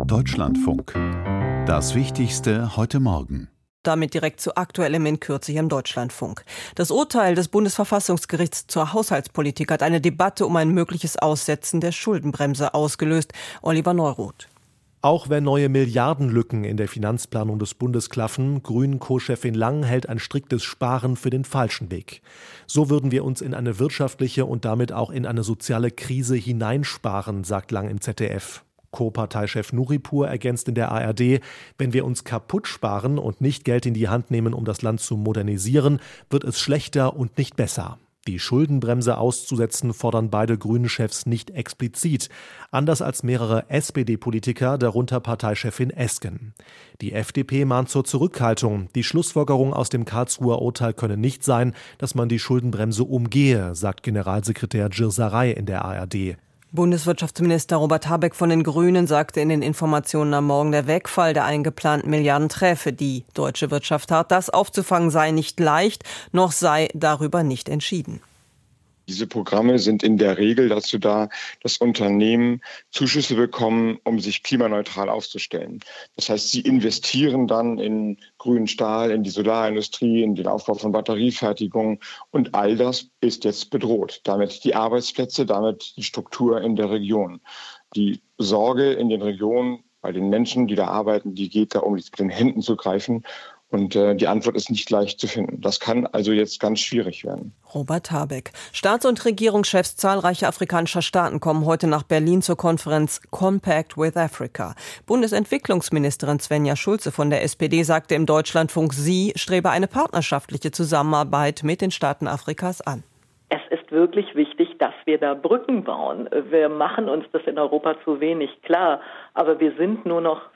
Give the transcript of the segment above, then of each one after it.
Deutschlandfunk. Das Wichtigste heute Morgen. Damit direkt zu Aktuellem in Kürze hier im Deutschlandfunk. Das Urteil des Bundesverfassungsgerichts zur Haushaltspolitik hat eine Debatte um ein mögliches Aussetzen der Schuldenbremse ausgelöst. Oliver Neuroth. Auch wenn neue Milliardenlücken in der Finanzplanung des Bundes klaffen, Grünen-Co-Chefin Lang hält ein striktes Sparen für den falschen Weg. So würden wir uns in eine wirtschaftliche und damit auch in eine soziale Krise hineinsparen, sagt Lang im ZDF. Co-Parteichef Nuripur ergänzt in der ARD, wenn wir uns kaputt sparen und nicht Geld in die Hand nehmen, um das Land zu modernisieren, wird es schlechter und nicht besser. Die Schuldenbremse auszusetzen, fordern beide Grünen-Chefs nicht explizit, anders als mehrere SPD-Politiker, darunter Parteichefin Esken. Die FDP mahnt zur Zurückhaltung. Die Schlussfolgerung aus dem Karlsruher Urteil könne nicht sein, dass man die Schuldenbremse umgehe, sagt Generalsekretär Girsaray in der ARD. Bundeswirtschaftsminister Robert Habeck von den Grünen sagte in den Informationen am Morgen, der Wegfall der eingeplanten Milliarden träfe die deutsche Wirtschaft hart. Das aufzufangen sei nicht leicht, noch sei darüber nicht entschieden. Diese Programme sind in der Regel dazu da, dass Unternehmen Zuschüsse bekommen, um sich klimaneutral aufzustellen. Das heißt, sie investieren dann in grünen Stahl, in die Solarindustrie, in den Aufbau von Batteriefertigung. Und all das ist jetzt bedroht. Damit die Arbeitsplätze, damit die Struktur in der Region. Die Sorge in den Regionen bei den Menschen, die da arbeiten, die geht da um mit den Händen zu greifen. Und die Antwort ist nicht leicht zu finden. Das kann also jetzt ganz schwierig werden. Robert Habeck. Staats- und Regierungschefs zahlreicher afrikanischer Staaten kommen heute nach Berlin zur Konferenz Compact with Africa. Bundesentwicklungsministerin Svenja Schulze von der SPD sagte im Deutschlandfunk, sie strebe eine partnerschaftliche Zusammenarbeit mit den Staaten Afrikas an. Es ist wirklich wichtig, dass wir da Brücken bauen. Wir machen uns das in Europa zu wenig klar, aber wir sind nur noch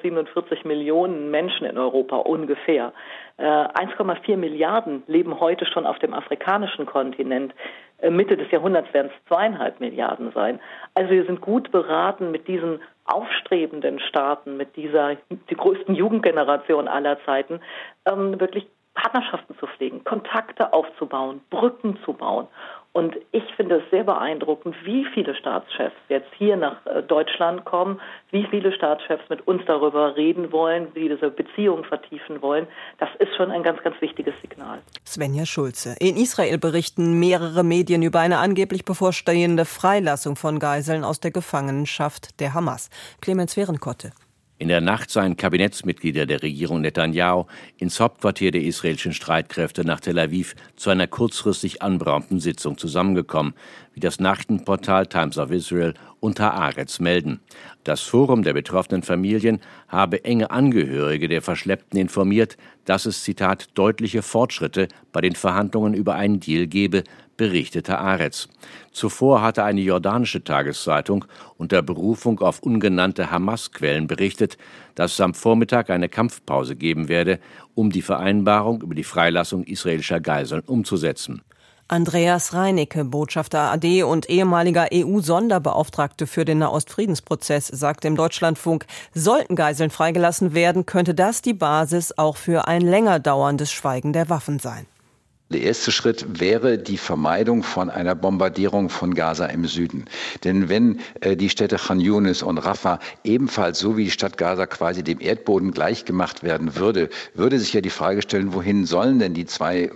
447 Millionen Menschen in Europa ungefähr. 1,4 Milliarden leben heute schon auf dem afrikanischen Kontinent. Mitte des Jahrhunderts werden es 2,5 Milliarden sein. Also wir sind gut beraten, mit diesen aufstrebenden Staaten, mit die größten Jugendgeneration aller Zeiten, wirklich Partnerschaften zu pflegen, Kontakte aufzubauen, Brücken zu bauen. Und ich finde es sehr beeindruckend, wie viele Staatschefs jetzt hier nach Deutschland kommen, wie viele Staatschefs mit uns darüber reden wollen, wie diese Beziehungen vertiefen wollen. Das ist schon ein ganz, ganz wichtiges Signal. Svenja Schulze. In Israel berichten mehrere Medien über eine angeblich bevorstehende Freilassung von Geiseln aus der Gefangenschaft der Hamas. Clemens Werenkotte. In der Nacht seien Kabinettsmitglieder der Regierung Netanyahu ins Hauptquartier der israelischen Streitkräfte nach Tel Aviv zu einer kurzfristig anberaumten Sitzung zusammengekommen, wie das Nachrichtenportal Times of Israel und Haaretz melden. Das Forum der betroffenen Familien habe enge Angehörige der Verschleppten informiert, dass es, Zitat, deutliche Fortschritte bei den Verhandlungen über einen Deal gebe, berichtete Haaretz. Zuvor hatte eine jordanische Tageszeitung unter Berufung auf ungenannte Hamas-Quellen berichtet, dass es am Vormittag eine Kampfpause geben werde, um die Vereinbarung über die Freilassung israelischer Geiseln umzusetzen. Andreas Reinecke, Botschafter AD und ehemaliger EU-Sonderbeauftragte für den Nahostfriedensprozess, sagte im Deutschlandfunk, sollten Geiseln freigelassen werden, könnte das die Basis auch für ein länger dauerndes Schweigen der Waffen sein. Der erste Schritt wäre die Vermeidung von einer Bombardierung von Gaza im Süden. Denn wenn die Städte Khan Yunis und Rafah ebenfalls so wie die Stadt Gaza quasi dem Erdboden gleichgemacht werden würde, würde sich ja die Frage stellen, wohin sollen denn die 2,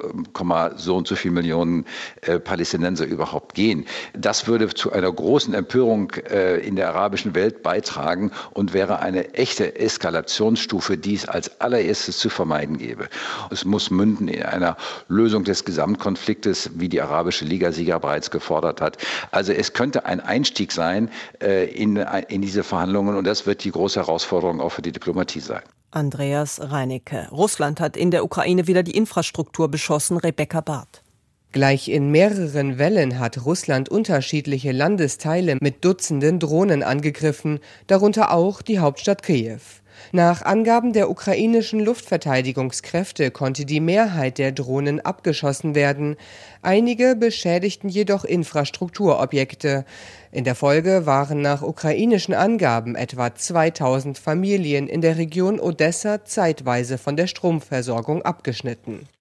so und so viel Millionen Palästinenser überhaupt gehen? Das würde zu einer großen Empörung in der arabischen Welt beitragen und wäre eine echte Eskalationsstufe, die es als allererstes zu vermeiden gäbe. Es muss münden in einer Lösung des Gesamtkonfliktes, wie die Arabische Liga-Sieger bereits gefordert hat. Also es könnte ein Einstieg sein in diese Verhandlungen und das wird die große Herausforderung auch für die Diplomatie sein. Andreas Reinecke. Russland hat in der Ukraine wieder die Infrastruktur beschossen. Rebecca Barth. Gleich in mehreren Wellen hat Russland unterschiedliche Landesteile mit Dutzenden Drohnen angegriffen, darunter auch die Hauptstadt Kiew. Nach Angaben der ukrainischen Luftverteidigungskräfte konnte die Mehrheit der Drohnen abgeschossen werden. Einige beschädigten jedoch Infrastrukturobjekte. In der Folge waren nach ukrainischen Angaben etwa 2000 Familien in der Region Odessa zeitweise von der Stromversorgung abgeschnitten.